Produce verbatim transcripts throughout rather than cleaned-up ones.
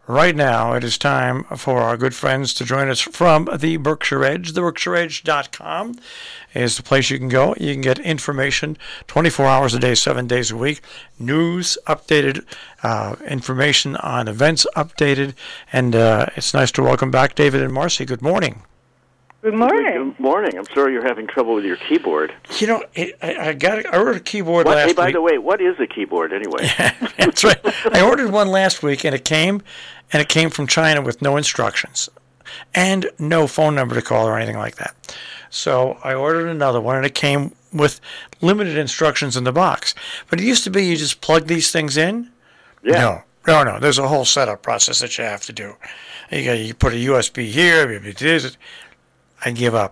right now it is time for our good friends to join us from the Berkshire Edge. The Berkshire Edge dot com is the place you can go. You can get information twenty-four hours a day, seven days a week, news updated, uh, information on events updated, and uh, it's nice to welcome back David and Marcy. Good morning. Good morning. Good morning. I'm sorry you're having trouble with your keyboard. You know, it, I, I got I ordered a keyboard what, last hey, by week. the way, what is a keyboard anyway? That's right. I ordered one last week, and it came, and it came from China with no instructions, and no phone number to call or anything like that. So I ordered another one, and it came with limited instructions in the box. But it used to be you just plug these things in. Yeah. No, no, no. There's a whole setup process that you have to do. You got you put a U S B here. I give up.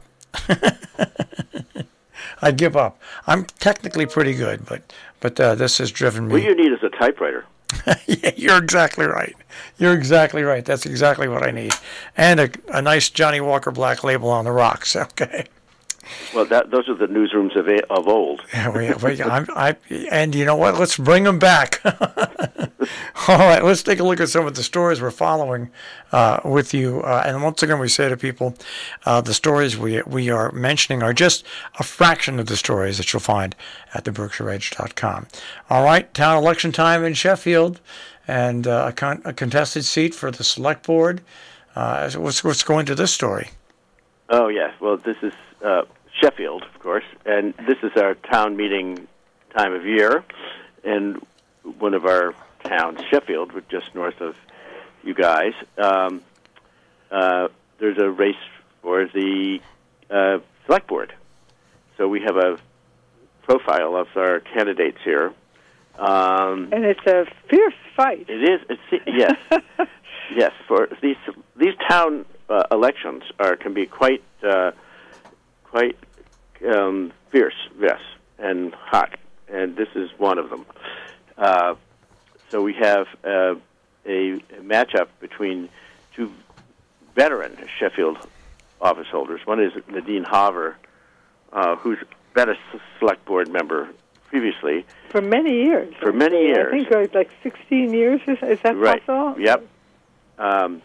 I give up. I'm technically pretty good, but but uh, this has driven me. What you need is a typewriter. Yeah, you're exactly right. You're exactly right. That's exactly what I need, and a, a nice Johnny Walker Black label on the rocks. Okay. Well, that those are the newsrooms of of old. Yeah, we, we, I'm, I, and you know what? Let's bring them back. All right, let's take a look at some of the stories we're following uh, with you. Uh, and once again, we say to people, uh, the stories we we are mentioning are just a fraction of the stories that you'll find at the Berkshire Edge dot com. All right, town election time in Sheffield, and uh, a, con- a contested seat for the select board. Uh, what's, what's going to this story? Oh, yes. Well, this is uh, Sheffield, of course, and this is our town meeting time of year, and one of our towns, Sheffield, which just north of you guys. Um, uh, there's a race for the uh, select board. So we have a profile of our candidates here. Um, and it's a fierce fight. It is. It's, yes. Yes. For these these town uh, elections are can be quite uh, quite um, fierce, yes, and hot. And this is one of them. Uh, So we have uh, a, a matchup between two veteran Sheffield office holders. One is Nadine Haver, uh, who's been a select board member previously. For many years. For many years. I think uh, like sixteen years. Is, is that right. possible? Yep. Um,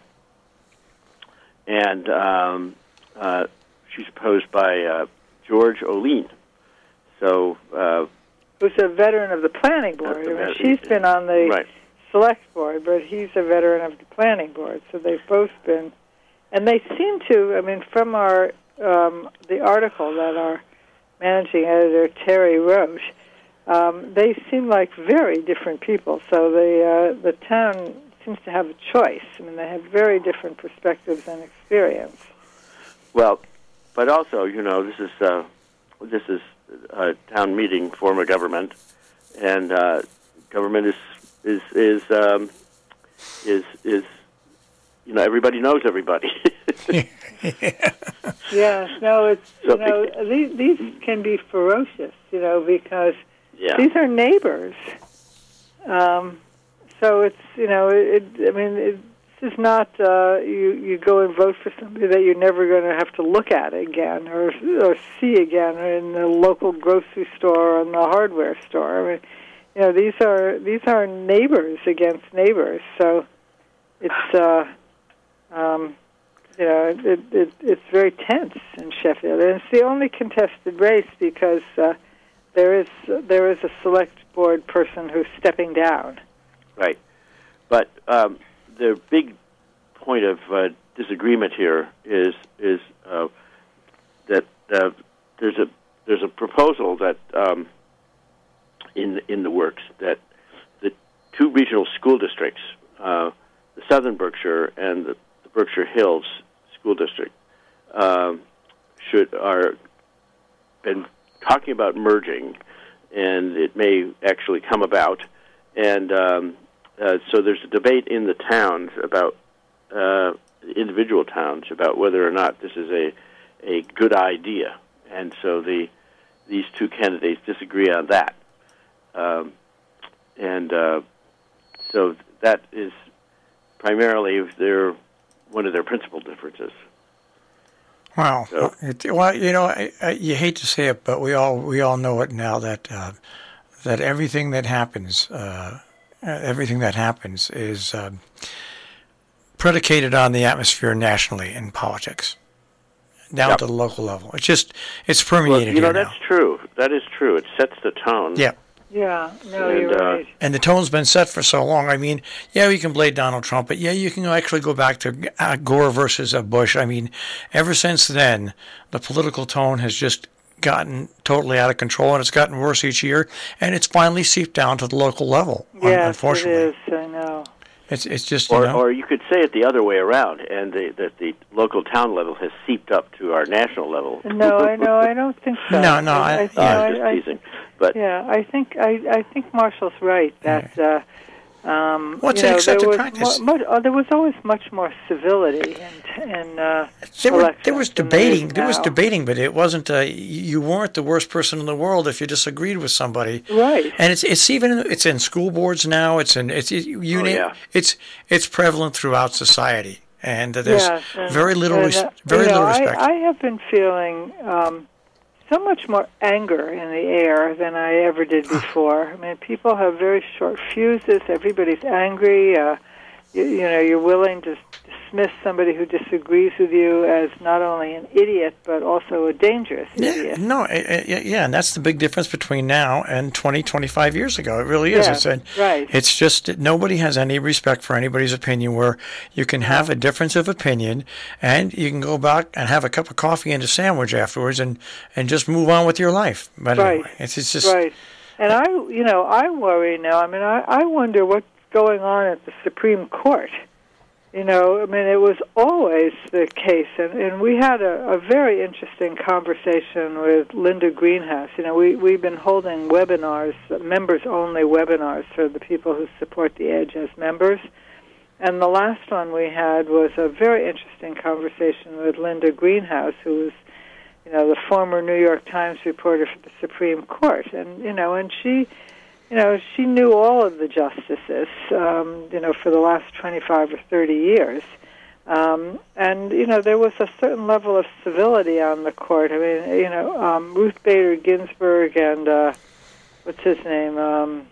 and um, uh, she's opposed by uh, George O'Lean. So... Uh, who's a veteran of the planning board. I mean, she's been on the right. select board, but he's a veteran of the planning board. So they've both been, and they seem to. I mean, from our um, the article that our managing editor Terry wrote, um, they seem like very different people. So the uh, the town seems to have a choice. I mean, they have very different perspectives and experience. Well, but also, you know, this is uh, this is. A town meeting form of government, and uh, government is is is um, is is you know everybody knows everybody. Yeah, no, it's so you know these these can be ferocious, you know, because yeah. these are neighbors. Um, so it's you know it, I mean it, this is not uh, you you go and vote for somebody that you're never going to have to look at again or or see again in the local grocery store or in the hardware store. I mean, you know, these are these are neighbors against neighbors. So it's uh, um, you know it, it it's very tense in Sheffield, and it's the only contested race because uh, there is there is a select board person who's stepping down. Right, but. Um, The big point of uh, disagreement here is is uh, that uh, there's a there's a proposal that um, in in the works that the two regional school districts, uh, the Southern Berkshire and the, the Berkshire Hills School District, um, should are been talking about merging, and it may actually come about, and. Um, Uh, so there's a debate in the towns about uh, individual towns about whether or not this is a a good idea, and so the these two candidates disagree on that, um, and uh, so that is primarily their one of their principal differences. Wow. So, It, well, you know, I, I, you hate to say it, but we all we all know it now that uh, that everything that happens, uh, everything that happens is uh, predicated on the atmosphere nationally in politics, down Yep. to the local level. It's just it's Well, permeated you know, here that's now. true. That is true. It sets the tone. Yeah. Yeah, no, And, you're uh, right. And the tone's been set for so long. I mean, yeah, we can blame Donald Trump, but yeah, you can actually go back to uh, Gore versus uh, Bush. I mean, ever since then, the political tone has just gotten totally out of control, and it's gotten worse each year, and it's finally seeped down to the local level. un- Yes, unfortunately, it is. I know. it's it's just you Or, know, or you could say it the other way around, and the, that the local town level has seeped up to our national level. No, I know. I don't think so. No, no, I- I, yeah. no, I'm I- just I- teasing. But Yeah, I think I, I think Marshall's right that uh, um, Well, it's you an know, accepted there was practice. Mu- much, uh, there was always much more civility and and uh, there, were, there elections was than there is debating. There was now. debating, but it wasn't. Uh, you weren't the worst person in the world if you disagreed with somebody. Right. And it's it's even it's in school boards now. It's in it's you Oh, name- yeah. it's it's prevalent throughout society, and uh, there's Yes, and- very little and, res- uh, very you know, little respect. I, I have been feeling um, so much more anger in the air than I ever did before. I mean, people have very short fuses. Everybody's angry. Uh, you, you know, you're willing to dismiss somebody who disagrees with you as not only an idiot but also a dangerous yeah, idiot. no, eh, eh, yeah, and that's the big difference between now and twenty, twenty-five years ago. It really is. Yeah, It's a, right. It's just that nobody has any respect for anybody's opinion. Where you can have a difference of opinion, and you can go back and have a cup of coffee and a sandwich afterwards, and, and just move on with your life. But Right. anyway, it's, it's just Right. And I, you know, I worry now. I mean, I, I wonder what's going on at the Supreme Court. You know, I mean, it was always the case, and, and we had a, a very interesting conversation with Linda Greenhouse. You know, we, we've been holding webinars, members-only webinars for the people who support the Edge as members. And the last one we had was a very interesting conversation with Linda Greenhouse, who was, you know, the former New York Times reporter for the Supreme Court. And, you know, and she... You know, she knew all of the justices, um, you know, for the last twenty-five or thirty years. Um, and, you know, there was a certain level of civility on the court. I mean, you know, um, Ruth Bader Ginsburg and, uh, what's his name, um,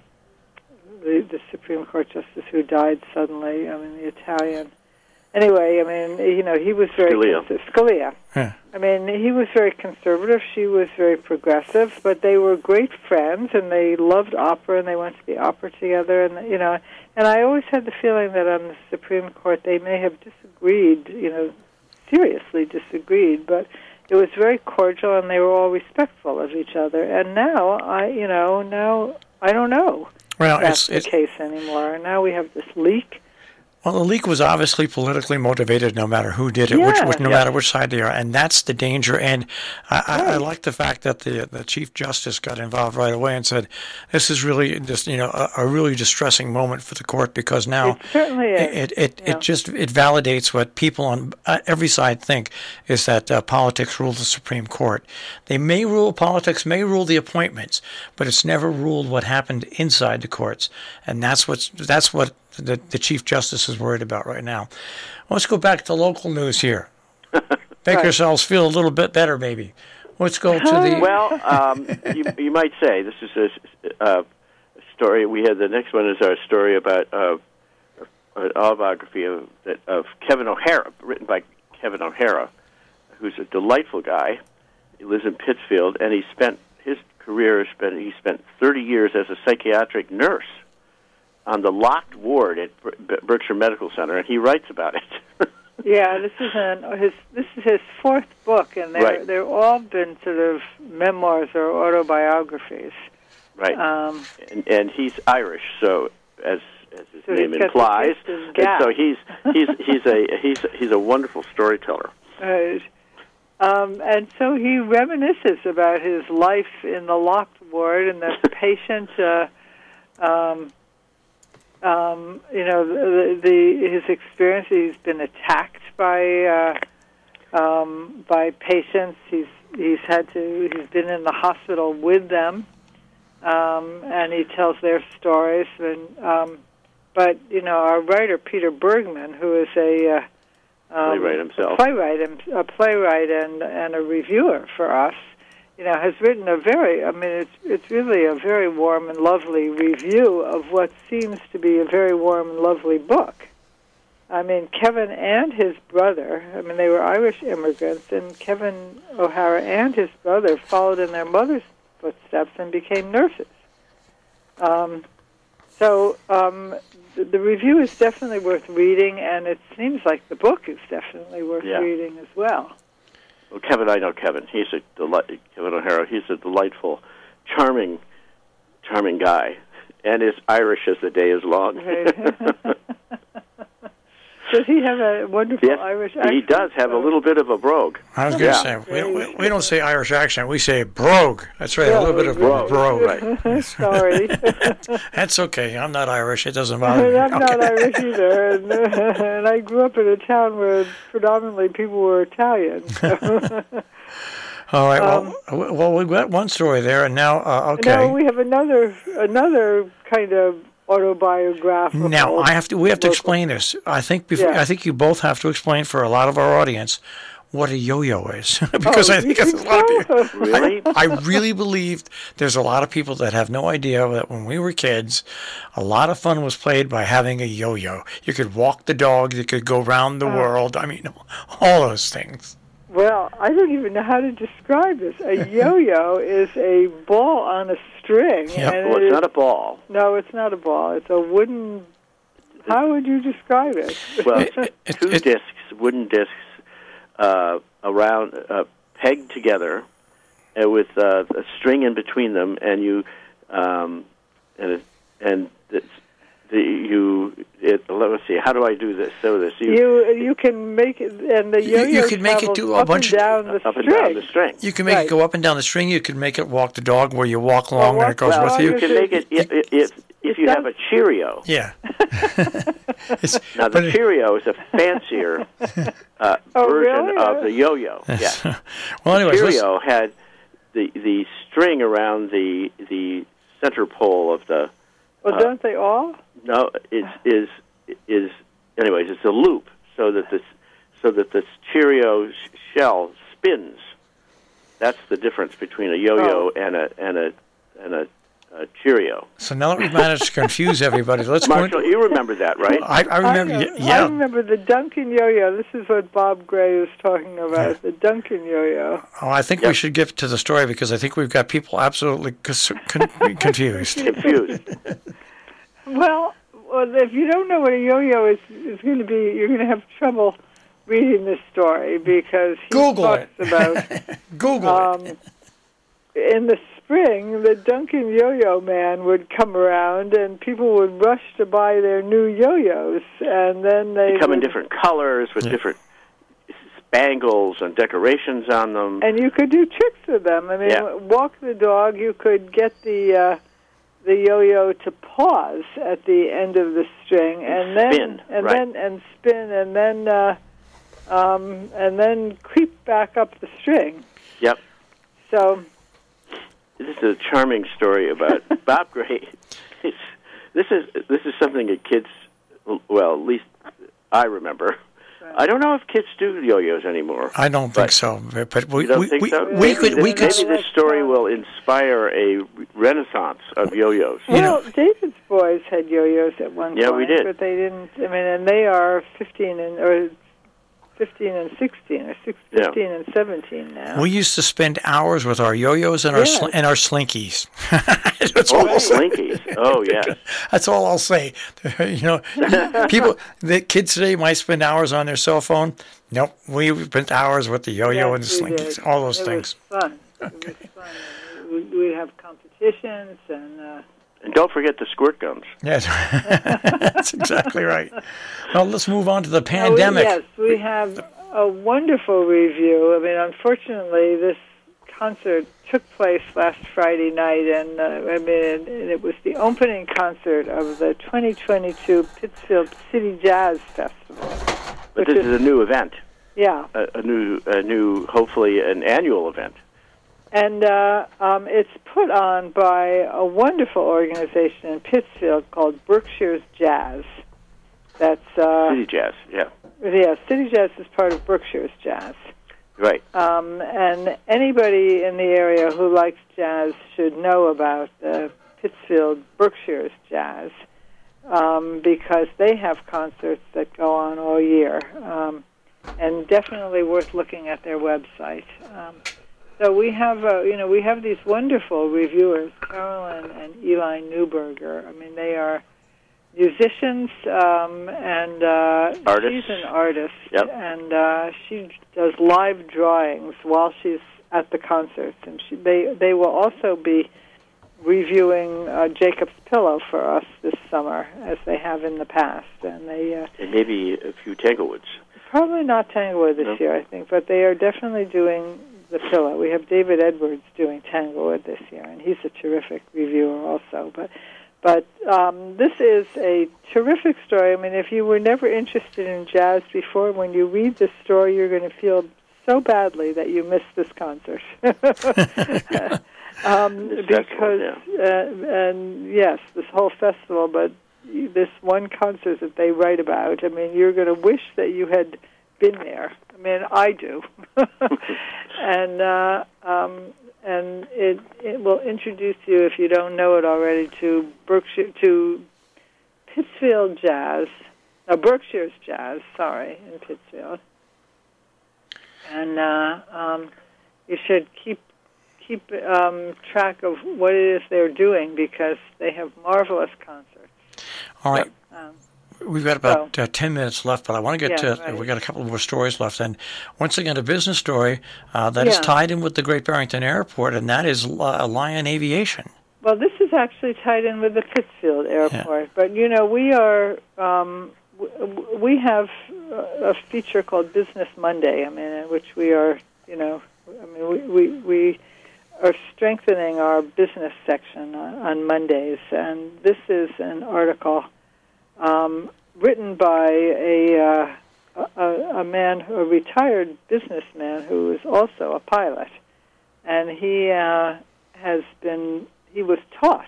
the, the Supreme Court justice who died suddenly, I mean, the Italian. Anyway, I mean, you know, he was very... Scalia. Cons- Scalia. Yeah. I mean, he was very conservative. She was very progressive, but they were great friends, and they loved opera, and they went to the opera together, and you know. And I always had the feeling that on the Supreme Court they may have disagreed, you know, seriously disagreed, but it was very cordial, and they were all respectful of each other. And now, I, you know, now I don't know well, if that's it's, the it's case anymore. Now we have this leak. Well, the leak was obviously politically motivated, no matter who did it, which, Yeah. which no Yeah. matter which side they are, and that's the danger. And I, I, I Right. like the fact that the the Chief Justice got involved right away and said, "This is really just you know a, a really distressing moment for the court because now It certainly is. it it, Yeah. it just it validates what people on uh, every side think is that uh, politics rule the Supreme Court. They may rule politics, may rule the appointments, but it's never ruled what happened inside the courts, and that's what's that's what." The, the Chief Justice is worried about right now. Let's go back to local news here. Make Right. yourselves feel a little bit better, maybe. Let's go to the. Well, um, you, you might say this is a, uh, a story. We had the next one is our story about uh, an autobiography of, that, of Kevin O'Hara, written by Kevin O'Hara, who's a delightful guy. He lives in Pittsfield, and he spent his career spent he spent thirty years as a psychiatric nurse on the locked ward at Ber- Berkshire Medical Center, and he writes about it. Yeah, this is an, his this is his fourth book, and they're Right. they're all been sort of memoirs or autobiographies. Right, Um, and, and he's Irish, so as as his So name he's got the implies, gift of and gab. so he's he's he's a he's he's a wonderful storyteller. right. Um, and so he reminisces about his life in the locked ward and the patient. Uh, um, um, you know, the, the his experience. He's been attacked by uh, um, by patients. He's he's had to. He's been in the hospital with them, um, and he tells their stories. And um, but you know, our writer Peter Bergman, who is a uh, um, Playwright himself. a playwright, him- a playwright, and and a reviewer for us. You know, has written a very, I mean, it's it's really a very warm and lovely review of what seems to be a very warm and lovely book. I mean, Kevin and his brother, I mean, they were Irish immigrants, and Kevin O'Hara and his brother followed in their mother's footsteps and became nurses. Um, so um, the, the review is definitely worth reading, and it seems like the book is definitely worth Yeah. reading as well. Well, Kevin, I know Kevin. He's a deli- Kevin O'Hara. He's a delightful, charming, charming guy, and is Irish as the day is long. Right. Does he have a wonderful Yes, Irish accent? he does have a little bit of a brogue. I was going to Yeah. say, we don't, we, we don't say Irish accent. We say brogue. That's right, a little bit of Brogue, brogue. right. Sorry. That's okay. I'm not Irish. It doesn't bother me. I'm Okay. not Irish either, and, uh, and I grew up in a town where predominantly people were Italian. So. All right. Um, Well, well, we've got one story there, and now, uh, okay. Now we have another another kind of autobiographical. Now I have to. We have to local- explain this. I think. Before, Yeah. I think you both have to explain for a lot of our audience what a yo-yo is, because Oh, I think you there's a lot of think people. so? Really? I really believe there's a lot of people that have no idea that when we were kids, a lot of fun was played by having a yo-yo. You could walk the dog. You could go around the Oh. world. I mean, all those things. Well, I don't even know how to describe this. A yo-yo is a ball on a string. Yeah. and Well, it it's is- not a ball. No, it's not a ball. It's a wooden. How would you describe it? Well, It- it- two it- discs, wooden discs, uh, around, uh, pegged together, uh, with uh, a string in between them, and you, um, and it, and it's, the you. It, let me see. How do I do this? So this you, You you can make it, and the You- you yo-yo could make it travels do a up bunch and of- down the up and string. down the string. You can make Right. it go up and down the string. You can make it walk the dog where you walk along walk and it goes the with dog you. You can make it if if, if, if you have a Cheerio. Yeah. It's- Now but the it- Cheerio is a fancier uh, Oh, version really? of the yo-yo. Yeah. well, anyways, let's- Cheerio had the the string around the the center pole of the. Well, uh, don't they all? No, it is is anyways. It's a loop so that this so that this Cheerio sh- shell spins. That's the difference between a yo-yo Oh. and a and a and a, a Cheerio. so now that we've managed to confuse everybody, let's go Marshall, into. you remember that, right? I, I remember. I, y- know- I yeah. remember the Duncan yo-yo. This is what Bob Gray was talking about, the Duncan yo-yo. Oh, I think we Yep. should get to the story because I think we've got people absolutely cons- con- confused. Confused. Well, well, if you don't know what a yo-yo is, it's going to be you're going to have trouble reading this story because he Google talks it. about Google um, it. in the spring the Duncan yo-yo man would come around and people would rush to buy their new yo-yos, and then they They come in would- different colors with Yeah. different spangles and decorations on them. and you could do tricks with them. I mean, Yeah. walk the dog. You could get the uh, the yo-yo to pause at the end of the string, and then spin, and right. then and spin, and then uh, um, and then creep back up the string. Yep. So This is a charming story about Bob Gray. It's, this is this is something that kids, well, at least I remember. I don't know if kids do yo-yos anymore. I don't think but- so, but we You don't we, think we, so? we Maybe could this, we could. maybe this story will inspire a renaissance of yo-yos. You know- well, David's boys had yo-yos at one Yeah, point, we did. but they didn't. I mean, and they are fifteen and or fifteen and sixteen, or six, Yeah. fifteen and seventeen now. We used to spend hours with our yo-yos and our Yes. sl- and our slinkies. That's Oh, all the I'll say. Slinkies. Oh, yes. That's all I'll say. You know, people, the kids today might spend hours on their cell phone. Nope, we spent hours with the yo-yo and the Yes, we slinkies, did. all those it things. Was fun. It was fun. We we have competitions and. Uh, And don't forget the squirt guns. Yes, that's exactly right. Well, let's move on to the Oh, pandemic. yes, we have a wonderful review. I mean, unfortunately, this concert took place last Friday night, and uh, I mean, and it was the opening concert of the twenty twenty-two Pittsfield City Jazz Festival. But which this is a new event, Yeah, a, a new, a new, hopefully an annual event. and uh, um, it's put on by a wonderful organization in Pittsfield called Berkshire's Jazz. That's uh, City Jazz, yeah, yeah, City Jazz is part of Berkshire's Jazz. right. Um, and anybody in the area who likes jazz should know about uh, Pittsfield Berkshire's Jazz. um, because they have concerts that go on all year, um, and definitely worth looking at their website. Um, so we have, uh, you know, we have these wonderful reviewers, Carolyn and Eli Newberger. I mean, they are musicians, um, and uh, Artists. she's an artist, Yep. and uh, she does live drawings while she's at the concerts, and she, they they will also be reviewing uh, Jacob's Pillow for us this summer, as they have in the past, and they uh, And maybe a few Tanglewoods. probably not Tanglewood this No. year, I think, but they are definitely doing the Pillow. We have David Edwards doing Tanglewood this year, and he's a terrific reviewer also, but. But um, this is a terrific story. I mean, if you were never interested in jazz before, when you read this story, you're going to feel so badly that you missed this concert. um, This because, festival, yeah. uh, and yes, this whole festival, but this one concert that they write about, I mean, you're going to wish that you had been there. I mean, I do. and uh, um, and it it will introduce you, if you don't know it already, to Berkshire, to Pittsfield Jazz, no, Berkshire's Jazz, sorry, in Pittsfield. And uh, um, you should keep keep um, track of what it is they're doing, because they have marvelous concerts. All right. Um, We've got about uh, ten minutes left, but I want to get Yeah, to, right. we've got a couple more stories left. And once again, a business story uh, that is Yeah. tied in with the Great Barrington Airport, and that is uh, Lion Aviation. Well, this is actually tied in with the Pittsfield Airport, but you know, we are um, w- we have a feature called Business Monday. I mean, in which we are, you know, I mean, we we, we are strengthening our business section on, on Mondays, and this is an article um, written by a, uh, a a man, a retired businessman who is also a pilot, and he uh, has been. He was taught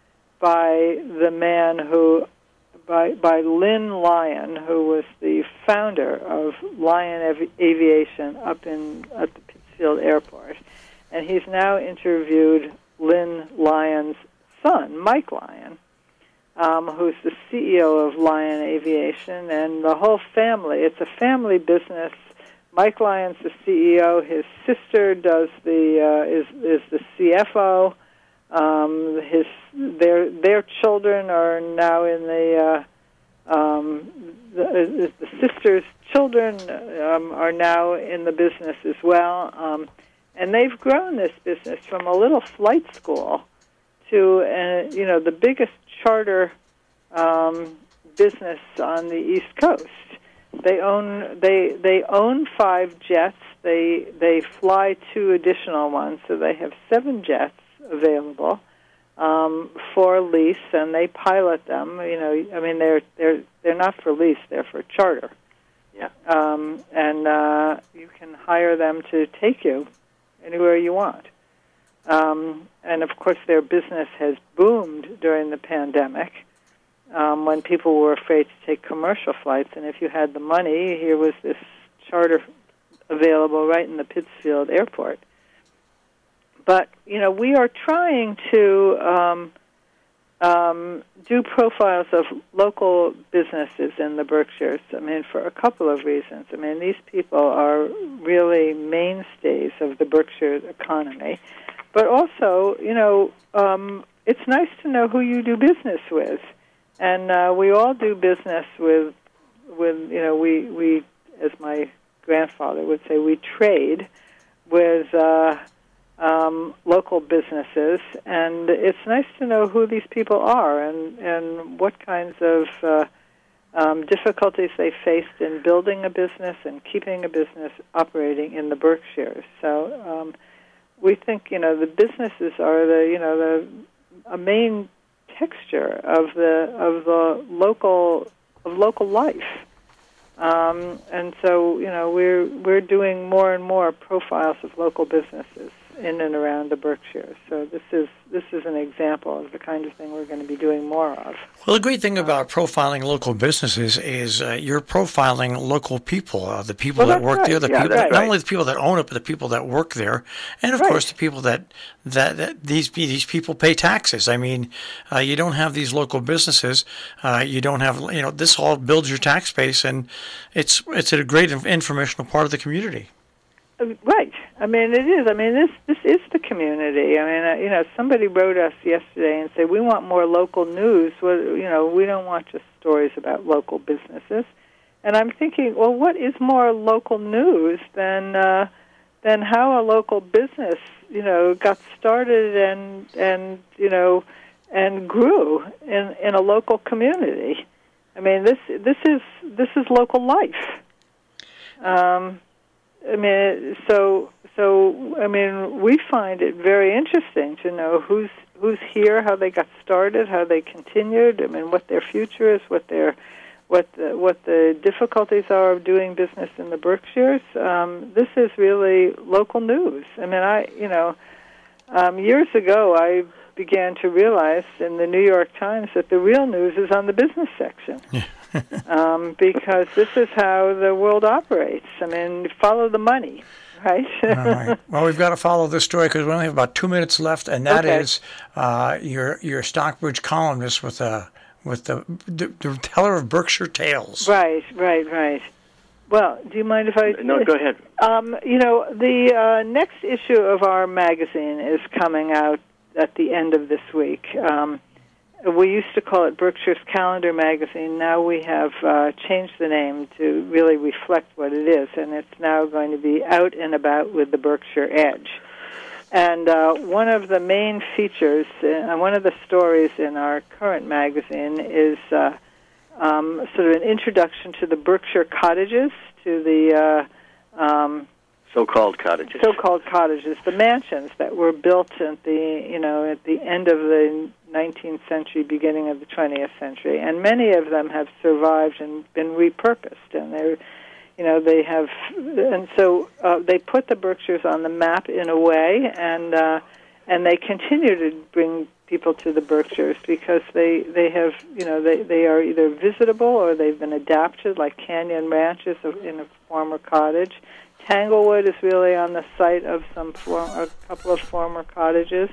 by the man who, by by Lynn Lyon, who was the founder of Lion Avi- Aviation up in at the Pittsfield Airport, and he's now interviewed Lynn Lyon's son, Mike Lyon, um, who's the C E O of Lion Aviation, and the whole family. It's a family business. Mike Lyon's the C E O. His sister does the uh, is is the C F O. Um, his their their children are now in the uh, um, the, the sister's children um, are now in the business as well, um, and they've grown this business from a little flight school to uh, you know the biggest charter um, business on the East Coast. They own they they own five jets. They they fly two additional ones, so they have seven jets available um, for lease, and they pilot them. You know, I mean, they're they're they're not for lease; they're for charter. Yeah. Um, and uh, you can hire them to take you anywhere you want. Um, and of course, their business has boomed during the pandemic um, when people were afraid to take commercial flights. And if you had the money, here was this charter available right in the Pittsfield Airport. But, you know, we are trying to um, um, do profiles of local businesses in the Berkshires, I mean, for a couple of reasons. I mean, these people are really mainstays of the Berkshire economy. But also, you know, um, it's nice to know who you do business with. And uh, we all do business with, with you know, we, we, as my grandfather would say, we trade with uh, um, local businesses, and it's nice to know who these people are and, and what kinds of uh, um, difficulties they faced in building a business and keeping a business operating in the Berkshires. So um, we think, you know, the businesses are the, you know, the a main texture of the of the local of local life. Um, and so, you know, we're we're doing more and more profiles of local businesses. in and around the Berkshires. So this is this is an example of the kind of thing we're going to be doing more of. Well, the great thing about profiling local businesses is uh, you're profiling local people, uh, the people Well, that that's work right. there, the Yeah, people, that's not right. only the people that own it, but the people that work there, and of Right. course the people that that, that these these people pay taxes. I mean, uh, you don't have these local businesses, uh, you don't have you know this all builds your tax base, and it's it's a great inf- informational part of the community. Right. I mean, it is. I mean, this this is the community. I mean, uh, you know, somebody wrote us yesterday and said, we want more local news. Well, you know, we don't want just stories about local businesses. And I'm thinking, well, what is more local news than uh, than how a local business, you know, got started and and you know and grew in in a local community. I mean, this this is this is local life. Um, I mean, so so I mean, we find it very interesting to know who's who's here, how they got started, how they continued. I mean, what their future is, what their what the, what the difficulties are of doing business in the Berkshires. Um, this is really local news. I mean, I you know, um, years ago I began to realize in the New York Times that the real news is on the business section. Yeah. um, because this is how the world operates. I mean, follow the money, right? All right. Well, we've got to follow this story because we only have about two minutes left, and that Okay. is uh, your your Stockbridge columnist with uh, with the, the the teller of Berkshire tales. Right, right, right. Well, do you mind if I... No, go ahead. Um, you know, the uh, next issue of our magazine is coming out at the end of this week. Um, we used to call it Berkshire's Calendar Magazine. Now we have uh, changed the name to really reflect what it is, and it's now going to be Out and About with the Berkshire Edge. And uh, one of the main features, uh, one of the stories in our current magazine is uh, um, sort of an introduction to the Berkshire cottages, to the uh, um, So-called cottages. so-called cottages, the mansions that were built at the you know at the end of the nineteenth century, beginning of the twentieth century, and many of them have survived and been repurposed, and they're you know they have and so uh, they put the Berkshires on the map in a way, and uh, and they continue to bring people to the Berkshires because they they have you know they they are either visitable or they've been adapted, like Canyon Ranches in a former cottage. Tanglewood is really on the site of some form, a couple of former cottages.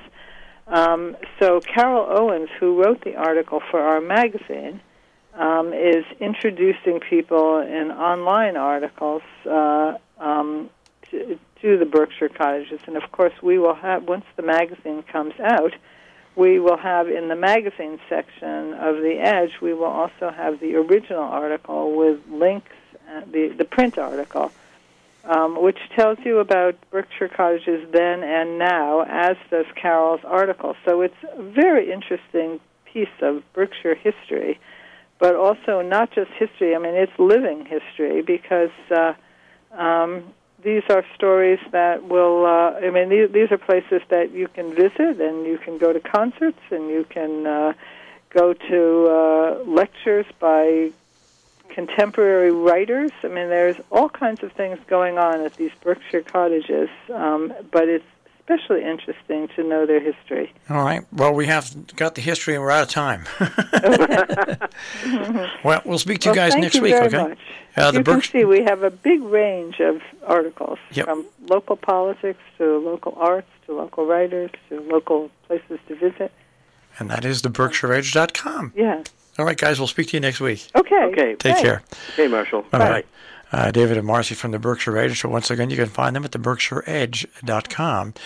Um, so Carol Owens, who wrote the article for our magazine, um, is introducing people in online articles uh, um, to, to the Berkshire cottages. And of course, we will have, once the magazine comes out, we will have in the magazine section of the Edge, we will also have the original article with links, uh, the, the print article, Um, which tells you about Berkshire cottages then and now, as does Carol's article. So it's a very interesting piece of Berkshire history, but also not just history. I mean, it's living history because uh, um, these are stories that will, uh, I mean, these, these are places that you can visit, and you can go to concerts, and you can uh, go to uh, lectures by contemporary writers. I mean, there's all kinds of things going on at these Berkshire cottages, um, but it's especially interesting to know their history. All right. Well, we have got the history, and we're out of time. Well, we'll speak to you Well, guys thank next you week. very Okay. much. Uh, the you can Berkshire. see we have a big range of articles, Yep. from local politics to local arts to local writers to local places to visit. And that is the Berkshire Edge dot com. Yeah. All right, guys. We'll speak to you next week. Okay. Okay. Take Thanks. care. Okay, Marshall. Bye bye. Uh, David and Marcy from the Berkshire Edge. So once again, you can find them at the Berkshire Edge dot com.